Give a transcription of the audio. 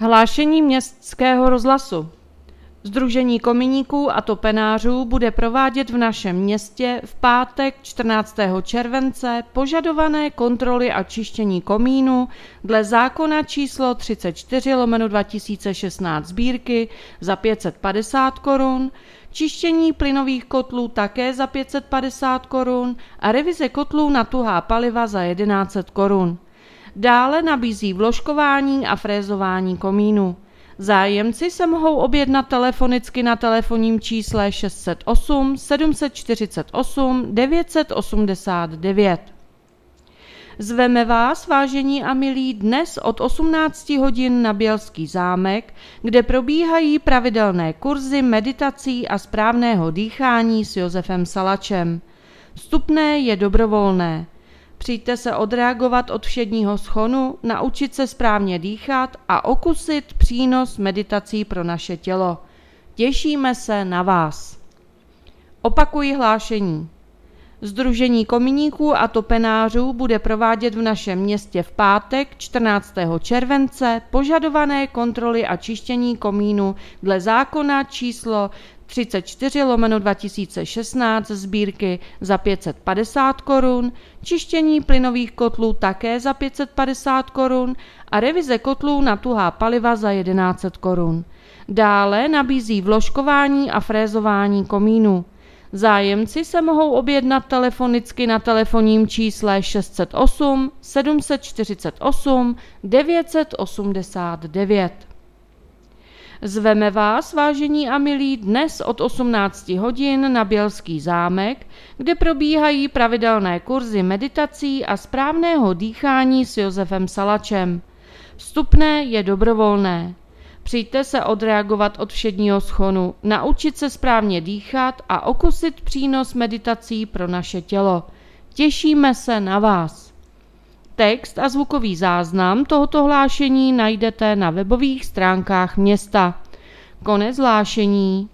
Hlášení Městského rozhlasu. Sdružení kominíků a topenářů bude provádět v našem městě v pátek 14. července požadované kontroly a čištění komínů dle zákona číslo 34/2016 Sbírky za 550 korun, čištění plynových kotlů také za 550 korun a revize kotlů na tuhá paliva za 1100 korun. Dále nabízí vložkování a frézování komínů. Zájemci se mohou objednat telefonicky na telefonním čísle 608 748 989. Zveme vás, vážení a milí, dnes od 18 hodin na Bělský zámek, kde probíhají pravidelné kurzy meditací a správného dýchání s Josefem Salačem. Vstupné je dobrovolné. Přijďte se odreagovat od všedního schonu, naučit se správně dýchat a okusit přínos meditací pro naše tělo. Těšíme se na vás. Opakuji hlášení. Sdružení kominíků a topenářů bude provádět v našem městě v pátek 14. července požadované kontroly a čištění komínů dle zákona číslo 34/2016 Sbírky za 550 korun, čištění plynových kotlů také za 550 korun a revize kotlů na tuhá paliva za 1100 korun. Dále nabízí vložkování a frézování komínů. Zájemci se mohou objednat telefonicky na telefonním čísle 608 748 989. Zveme vás, vážení a milí, dnes od 18 hodin na Bělský zámek, kde probíhají pravidelné kurzy meditací a správného dýchání s Josefem Salačem. Vstupné je dobrovolné. Přijďte se odreagovat od všedního schonu, naučit se správně dýchat a okusit přínos meditací pro naše tělo. Těšíme se na vás. Text a zvukový záznam tohoto hlášení najdete na webových stránkách města. Konec hlášení.